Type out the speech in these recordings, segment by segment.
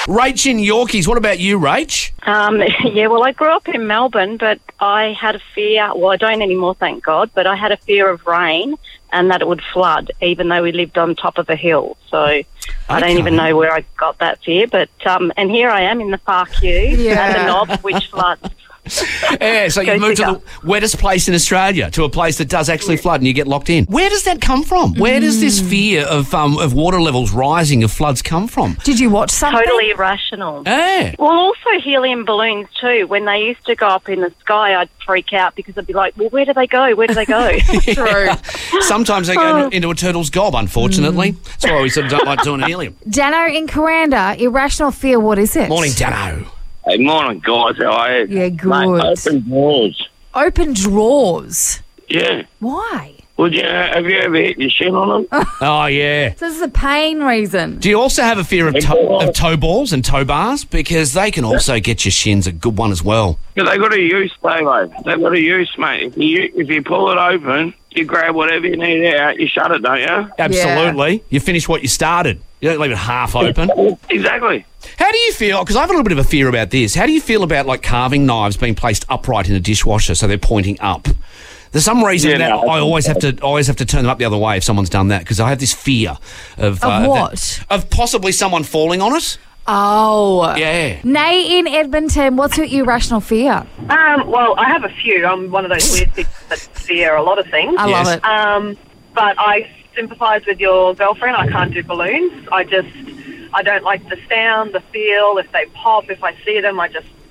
Rach in Yorkies, what about you, Rach? Well, I grew up in Melbourne, but I had a fear, well, I don't anymore, thank God, but I had a fear of rain and that it would flood, even though we lived on top of a hill. So I don't even know where I got that fear, but, and here I am in the Far Q at the Knob, which floods. Yeah, so you moved to the wettest place in Australia, to a place that does actually flood, and you get locked in. Where does that come from? Where does this fear of water levels rising, of floods, come from? Did you watch something? Totally irrational. Yeah. Well, also helium balloons too. When they used to go up in the sky, I'd freak out because I'd be like, well, where do they go? Where do they go? True. Sometimes they go into a turtle's gob, unfortunately. That's why we sort of don't like doing helium. Dano in Kuranda, irrational fear, what is it? Morning, Dano. Hey, morning, guys. How are you? Yeah, good. Mate, open drawers. Open drawers? Yeah. Why? Well, have you ever hit your shin on them? Oh, yeah. So this is a pain reason. Do you also have a fear of toe balls and toe bars? Because they can also get your shins a good one as well. Because they got a use, Davo. They got a use, mate. If you pull it open, you grab whatever you need out, you shut it, don't you? Absolutely. Yeah. You finish what you started. You don't leave it half open. Exactly. How do you feel? Because I have a little bit of a fear about this. How do you feel about, like, carving knives being placed upright in a dishwasher so they're pointing up? There's some reason I always have to turn them up the other way if someone's done that, because I have this fear of what? Of possibly someone falling on it. Oh. Yeah. Nay in Edmonton, what's your irrational fear? Well, I have a few. I'm one of those weird people that fear a lot of things. I love it. But I sympathise with your girlfriend. I can't do balloons. I don't like the sound, the feel. If they pop, if I see them,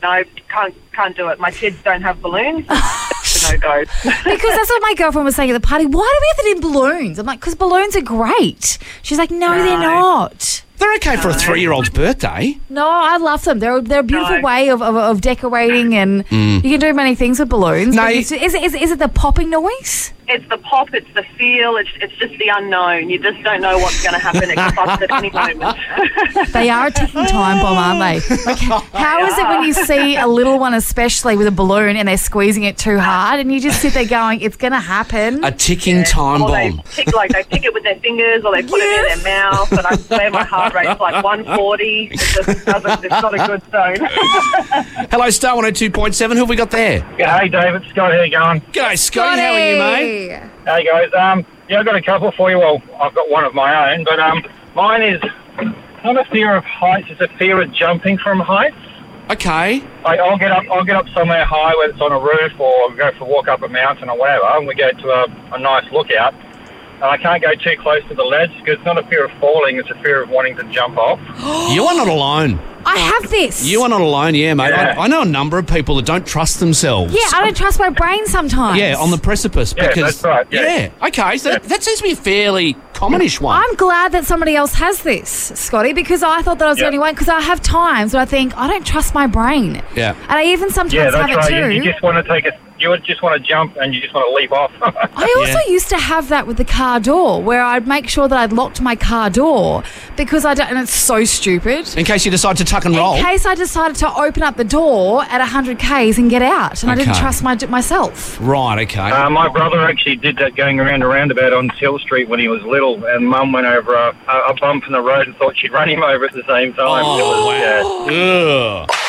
can't do it. My kids don't have balloons. It's a no-go. Because that's what my girlfriend was saying at the party. Why do we have it in balloons? I'm like, because balloons are great. She's like, no, they're not. They're okay for a 3-year-old's birthday. No, I love them. They're a beautiful way of decorating, and you can do many things with balloons. No, is it the popping noise? It's the pop, it's the feel, it's just the unknown. You just don't know what's going to happen. It can bust at any moment. They are a ticking time bomb, aren't they? Like, how is it when you see a little one, especially with a balloon, and they're squeezing it too hard, and you just sit there going, it's going to happen? A ticking time or bomb. They pick it with their fingers, or they put it in their mouth, and I swear my heart rate's like 140. It's not a good zone. Hello, Star 102.7. Who have we got there? Yeah, hey, David. Scott, how you going? G'day, Scotty. How are you, mate? Hey, guys. I've got a couple for you. Well, I've got one of my own, but mine is not a fear of heights, it's a fear of jumping from heights. Okay. I'll get up somewhere high, whether it's on a roof or go for a walk up a mountain or whatever, and we go to a nice lookout. And I can't go too close to the ledge because it's not a fear of falling, it's a fear of wanting to jump off. You are not alone. I have this. You are not alone, yeah, mate. Yeah. I know a number of people that don't trust themselves. Yeah, I don't trust my brain sometimes. Yeah, on the precipice. Yeah, because, that's right. Yeah. Okay, so that seems to be a fairly commonish one. I'm glad that somebody else has this, Scotty, because I thought that I was the only one, because I have times where I think, I don't trust my brain. Yeah. And I even sometimes have it too. You just want to you just want to jump and you just want to leap off. I also used to have that with the car door, where I'd make sure that I'd locked my car door because and it's so stupid. In case you decide to tuck and roll. In case I decided to open up the door at 100 Ks and get out, and I didn't trust myself. Right, okay. My brother actually did that going around a roundabout on Till Street when he was little, and Mum went over a bump in the road and thought she'd run him over at the same time. Oh, wow. Ugh.